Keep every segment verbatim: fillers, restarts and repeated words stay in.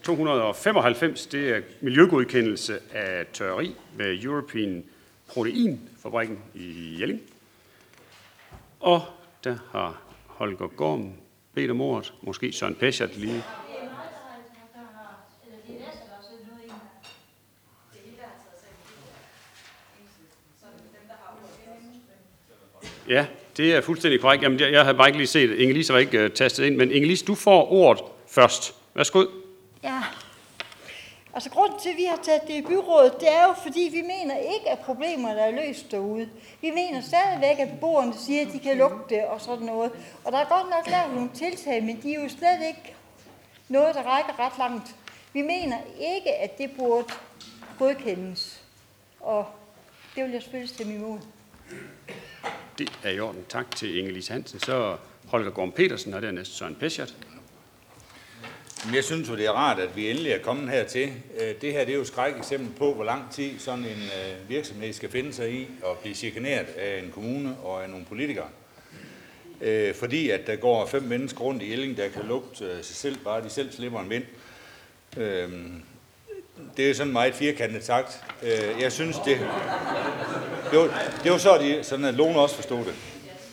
to hundrede og femoghalvfems, det er miljøgodkendelse af tørreri ved European Proteinfabrikken i Jelling. Og der har Holger Gorm bedt om ordet. Måske Søren Peschert lige. Ja, det er fuldstændig korrekt. Jamen, jeg havde bare ikke lige set det. Inge-Lise var ikke uh, tastet ind, men Inge-Lise, du får ordet først. Værsgo. Ja, altså grunden til, at vi har taget det i byrådet, det er jo, fordi vi mener ikke, at problemerne er løst derude. Vi mener stadigvæk, at beboerne siger, at de kan lugte og sådan noget. Og der er godt nok lavet nogle tiltag, men de er jo slet ikke noget, der rækker ret langt. Vi mener ikke, at det burde godkendes. Og det vil jeg selvfølgelig stemme imod. Det er i orden. Tak til Inge-Lise Hansen. Så Holger Gorm Petersen, og dernæst Søren Peschert. Jeg synes jo, det er rart, at vi endelig er kommet hertil. Det her det er jo et skrækeksempel på, hvor lang tid sådan en virksomhed skal finde sig i og blive chikaneret af en kommune og af nogle politikere. Fordi at der går fem mennesker rundt i Jelling, der kan lugte sig selv, bare de selv slipper en vind. Det er sådan meget firkantet sagt. Jeg synes, det, det, var, det var så, de, sådan at Lone også forstod det.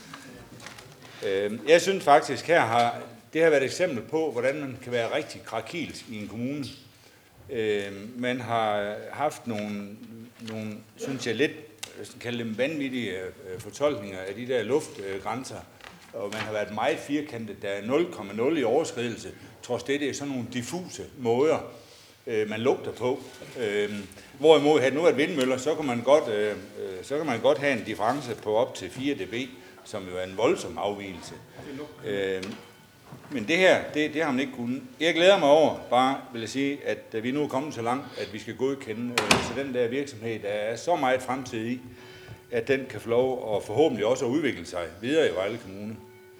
Jeg synes faktisk, her har det har været et eksempel på, hvordan man kan være rigtig krakilsk i en kommune. Man har haft nogle, nogle synes jeg, lidt kalde dem vanvittige fortolkninger af de der luftgrænser, og man har været meget firkantet. Der er nul komma nul i overskridelse. Trods det, det er sådan nogle diffuse måder, man lugter på. Hvorimod, havde nu været vindmøller, så kan man godt, så kan man godt have en difference på op til fire decibel, som jo er en voldsom afvigelse. Men det her, det, det har man ikke kunnet. Jeg glæder mig over, bare vil jeg sige, at vi nu er kommet så langt, at vi skal godkende til den der virksomhed, der er så meget fremtid i, at den kan få lov og forhåbentlig også at udvikle sig videre i Vejle Kommune.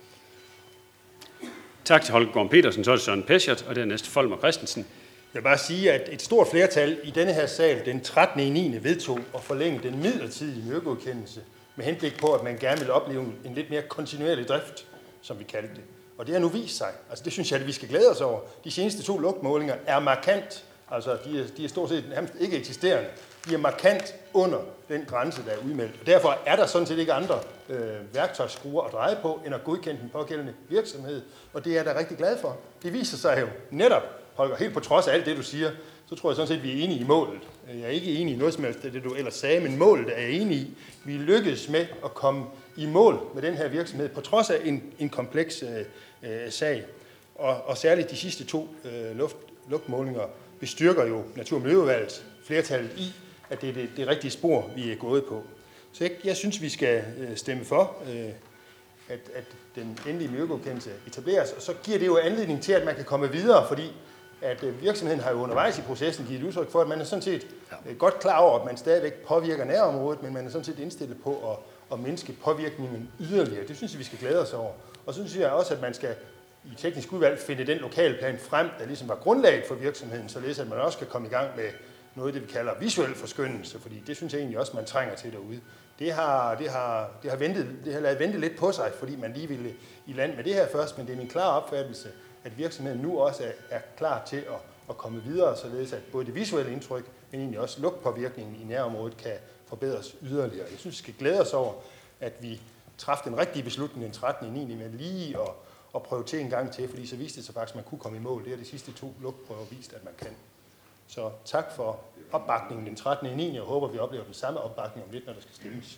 Tak til Holger Gorm Petersen, så er det Søren Peschert, og dernæst Folmer Christensen. Jeg vil bare sige, at et stort flertal i denne her sal den trettende i niende vedtog at forlænge den midlertidige miljøgodkendelse med henblik på, at man gerne vil opleve en lidt mere kontinuerlig drift, som vi kaldte det. Og det har nu vist sig. Altså det synes jeg, at vi skal glæde os over. De seneste to lugtmålinger er markant. Altså de er, de er stort set nærmest ikke eksisterende. De er markant under den grænse, der er udmeldt. Og derfor er der sådan set ikke andre øh, værktøjsskruer at dreje på, end at godkende den pågældende virksomhed. Og det er jeg da rigtig glad for. Det viser sig jo netop, Holger, helt på trods af alt det, du siger, så tror jeg sådan set, at vi er enige i målet. Jeg er ikke enig i noget som helst af det, du ellers sagde, men målet er jeg enig i. Vi lykkedes med at komme i mål med den her virksomhed, på trods af en, en kompleks øh, øh, sag. Og, og særligt de sidste to øh, luft, lugtmålinger bestyrker jo Natur- og Miljøudvalget flertallet i, at det er det, det rigtige spor, vi er gået på. Så jeg, jeg synes, vi skal øh, stemme for, øh, at, at den endelige miljøgodkendelse etableres, og så giver det jo anledning til, at man kan komme videre, fordi at virksomheden har jo undervejs i processen givet udtryk for, at man er sådan set godt klar over, at man stadigvæk påvirker nærområdet, men man er sådan set indstillet på at, at mindske påvirkningen yderligere. Det synes jeg, vi skal glæde os over. Og så synes jeg også, at man skal i teknisk udvalg finde den lokalplan frem, der ligesom var grundlaget for virksomheden, således at man også kan komme i gang med noget, det vi kalder visuel forskyndelse, fordi det synes jeg egentlig også, man trænger til derude. Det har, det har, det har, ventet, det har ladet vente lidt på sig, fordi man lige ville i land med det her først, men det er min klare opfattelse, at virksomheden nu også er, er klar til at, at komme videre, således at både det visuelle indtryk, men egentlig også lugtpåvirkningen i nærområdet kan forbedres yderligere. Jeg synes, vi skal glæde os over, at vi træffede den rigtige beslutning den trettende i niende med lige at, at prøve til en gang til, fordi så viste det sig faktisk, at man kunne komme i mål. Det har de sidste to lugtprøver vist, at man kan. Så tak for opbakningen den trettende i niende Jeg håber, vi oplever den samme opbakning om lidt, når der skal stemmes.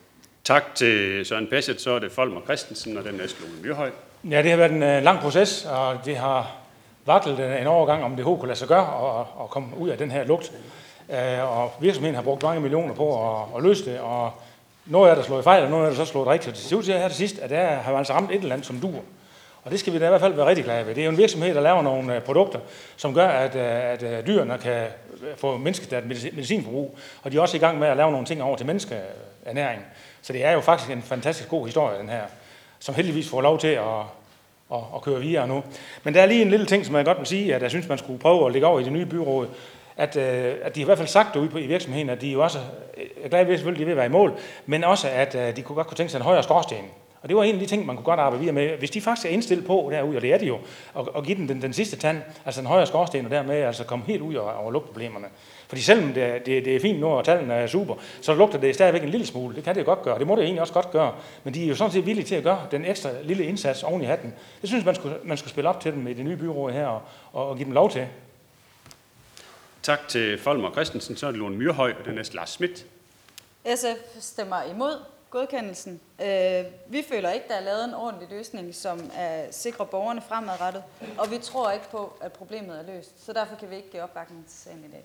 Tak til Søren Peschert, så er det Folmer Christensen og den næste Lone Myrhøj. Ja, det har været en uh, lang proces, og det har vaklet en overgang, om det overhovedet kunne lade sig gøre og, og komme ud af den her lugt. Uh, og virksomheden har brugt mange millioner på at, at løse det, og noget er der slået fejl, og noget er der så slået rigtigt. Det ser ud til her til sidst, at der har man altså ramt et eller andet som dur. Og det skal vi da i hvert fald være rigtig glade ved. Det er jo en virksomhed, der laver nogle produkter, som gør, at, at dyrene kan få mindsket deres medicinforbrug, og de er også i gang med at lave nogle ting over til menneskeernæring. Så det er jo faktisk en fantastisk god historie, den her, som heldigvis får lov til at, at, at køre videre nu. Men der er lige en lille ting, som jeg godt vil sige, at jeg synes, man skulle prøve at lægge over i det nye byråd, at, at de i hvert fald sagt derude på, i virksomheden, at de jo også, jeg er glad ved, at de er ved at være i mål, men også, at de kunne godt kunne tænke sig en højere skorsten. Og det var en af de ting, man kunne godt arbejde videre med. Hvis de faktisk er indstillet på derude, og det er de jo, og, og give den, den den sidste tand, altså den højere skorsten, og dermed altså komme helt ud over, over lugtproblemerne. Fordi selvom det, det, det er fint nu, og tallene er super, så lugter det stadigvæk en lille smule. Det kan det godt gøre, det må det egentlig også godt gøre. Men de er jo sådan set villige til at gøre den ekstra lille indsats oven i hatten. Det synes man skulle, man skulle spille op til dem med det nye byråd her, og, og give dem lov til. Tak til Folmer Christensen. Så er det Lone Myrhøj, og det er næste Lars Schmidt. S F stemmer imod godkendelsen. Øh, vi føler ikke, der er lavet en ordentlig løsning, som er sikrer borgerne fremadrettet, og vi tror ikke på, at problemet er løst. Så derfor kan vi ikke give opbakning til sagen i dag.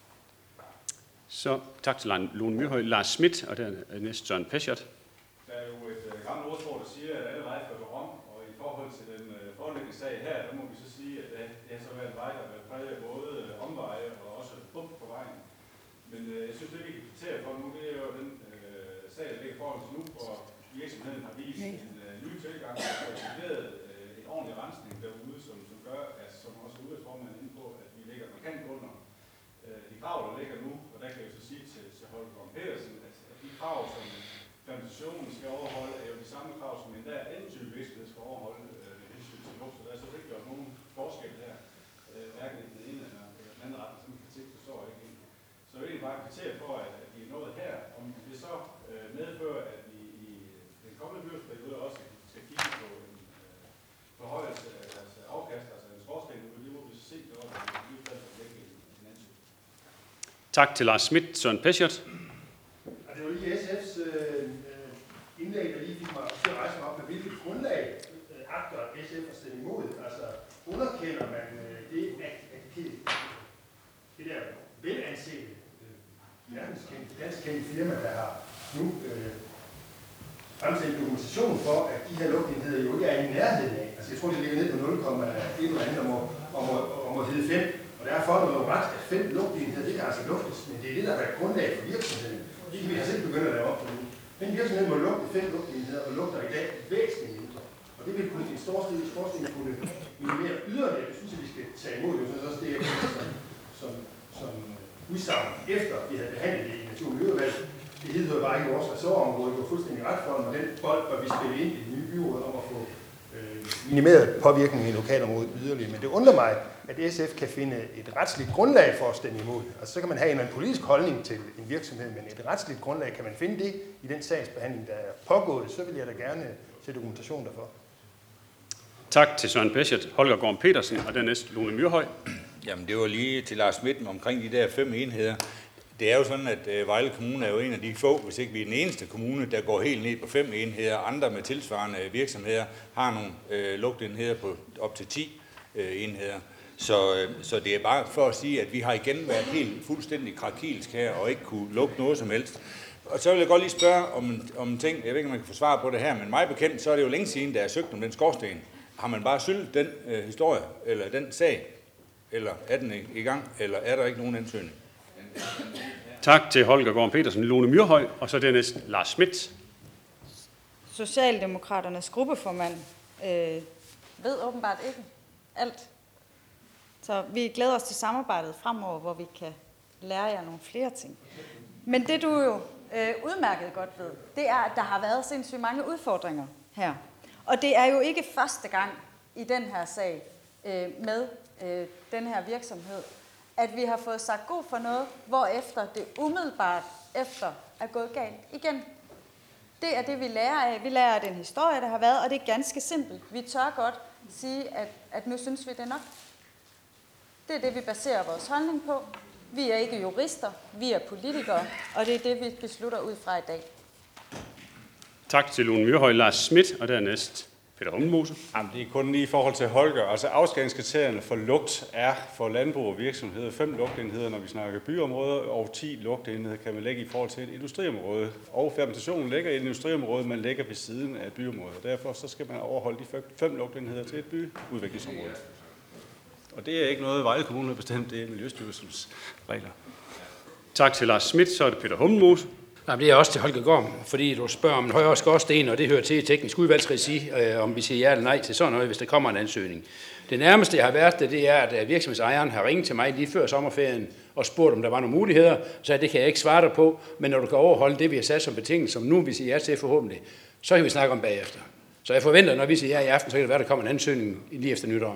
Så tak til Lone Myrhøj. Lars Schmidt, og det er næste Søren Peschert. Der er jo et uh, gammelt ordsprog, der siger, at alle veje fører Rom, og i forhold til den uh, foreliggende sag her, der må vi så sige, at uh, det har så været en vej, der har været præget af både uh, omveje og også bump på vejen. Men uh, jeg synes, det vi kan kvittere for nu, det er jo den uh, sag, der ligger foran os nu, hvor virksomheden har vist en uh, ny tilgang og har etableret uh, en ordentlig rensning derude, som, som gør, at som også udvalgsformanden er inde på, at vi ligger markant under uh, de krav, der ligger nu, og der kan jeg jo så sige til, til Holger Gorm Pedersen, at, at de krav, som fermentationen skal overholde, er jo de samme krav, som enhver anden type virksomhed skal overholde øh, med hensyn til lugt. Så der er så ikke gjort nogen forskel her, øh, hverken i den ene eller den anden retning, som kritik forstår jeg ikke egentlig. Så jeg vil egentlig bare kvittere for, at, at vi er nået her. Om det så øh, medfører, at vi i den kommende byrådsperiode også skal kigge på en øh, forhøjelse af deres afkast, altså en skorsten, det må vi så se, det var i hvert fald væk en ansøgning. Tak til Lars Schmidt, Søren Peschert. Og det var lige S F's øh, indlæg, der lige fik mig til at rejse mig op med, hvilket grundlag øh, agter S F at stemme imod. Altså underkender man øh, det, at, at det, det der velansete, øh, verdenskendte, danskkendte firma, der har nu øh, fremsendt dokumentation for, at de her lugtenheder jo ikke er i nærheden af. Altså jeg tror, det ligger ned på nul komma et eller andet om at, om at, om at hedde fem. Og der er for noget ret, at fem lugtenheder, det kan altså lugtes, men det er det, der har været grundlag for virksomheden. Det kan vi altså ikke begynde at lave op på nu. Men virksomheden må lugte fem lugtenheder, og lugter i dag væsentligt mindre. Og det vil kunne en storstillet skorsten kunne minimere yderligere. Det synes jeg, vi skal tage imod. Det er også det, jeg kender som, som, som udsagn efter vi havde behandlet det i Natur- og Miljøudvalget. Det hedder bare ikke vores ressortområde. Det var fuldstændig ret for, og den bold bør vi spille ind i det nye byråd om at få øh, minimeret påvirkningen i lokalområdet yderligere. Men det undrer mig, at S F kan finde et retsligt grundlag for at stemme imod. Altså så kan man have en, en politisk holdning til en virksomhed, men et retsligt grundlag, kan man finde det i den sagsbehandling, der er pågået, så vil jeg da gerne se dokumentation derfor. Tak til Søren Peschert, Holger Gorm Pedersen, og dernæst Lone Myrhøj. Jamen det var lige til Lars Schmidt omkring de der fem enheder. Det er jo sådan, at øh, Vejle Kommune er jo en af de få, hvis ikke vi er den eneste kommune, der går helt ned på fem enheder. Andre med tilsvarende virksomheder har nogle øh, lugtenheder på op til ti øh, enheder. Så, øh, så det er bare for at sige, at vi har igen været helt fuldstændig krakilsk her og ikke kunne lugte noget som helst. Og så vil jeg godt lige spørge om, om en ting. Jeg ved ikke, om man kan få svar på det her, men mig bekendt, så er det jo længe siden, der er søgt om den skorsten. Har man bare syltet den øh, historie, eller den sag, eller er den i, i gang, eller er der ikke nogen ansøgning? Tak til Holger Gorm Pedersen, Lone Myrhøj, og så dernæst Lars Schmidt. Socialdemokraternes gruppeformand øh, ved åbenbart ikke alt. Så vi glæder os til samarbejdet fremover, hvor vi kan lære jer nogle flere ting. Men det du jo øh, udmærket godt ved, det er, at der har været sindssygt mange udfordringer her. Og det er jo ikke første gang i den her sag øh, med øh, den her virksomhed, at vi har fået sagt god for noget, hvorefter det umiddelbart efter er gået galt igen. Det er det, vi lærer af. Vi lærer af den historie, der har været, og det er ganske simpelt. Vi tør godt sige, at, at nu synes vi, det er nok. Det er det, vi baserer vores holdning på. Vi er ikke jurister, vi er politikere, og det er det, vi beslutter ud fra i dag. Tak til Lone Myrhøj, Lars Schmidt, og dernæst Peter Hummelmose. Jamen, det er kun lige i forhold til Holger. Altså afskæringskriterierne for lugt er for landbrug og virksomheder fem lugtenheder, når vi snakker byområder, og ti lugtenheder kan man lægge i forhold til et industriområde. Og fermentationen ligger i et industriområde, man lægger ved siden af et byområde. Derfor så skal man overholde de fem lugtenheder til et byudviklingsområde. Og det er ikke noget, Vejle Kommune har bestemt, det er Miljøstyrelsens regler. Tak til Lars Schmidt, så er det Peter Hummelmose. Nej, det er også til Holger Gorm, fordi du spørger om en højere skorsten, og det hører til i teknisk udvalgsregi, øh, om vi siger ja eller nej til sådan noget, hvis der kommer en ansøgning. Det nærmeste, jeg har været det, det er, at virksomhedsejeren har ringet til mig lige før sommerferien og spurgt, om der var nogle muligheder. Så det kan jeg ikke svare dig på, men når du kan overholde det, vi har sat som betingelse, som nu vi siger ja til forhåbentlig, så kan vi snakke om bagefter. Så jeg forventer, når vi siger ja i aften, så kan det være, der kommer en ansøgning lige efter nytår.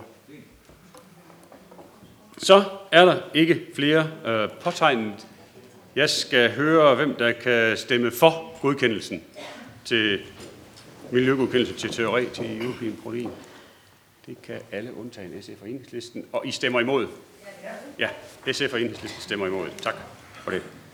Så er der ikke flere øh, påtegnet. Jeg skal høre, hvem der kan stemme for godkendelsen til miljøgodkendelse til teori til European Protein. Det kan alle undtagen S F og Enhedslisten. Og I stemmer imod? Ja, S F og Enhedslisten stemmer imod. Tak for det.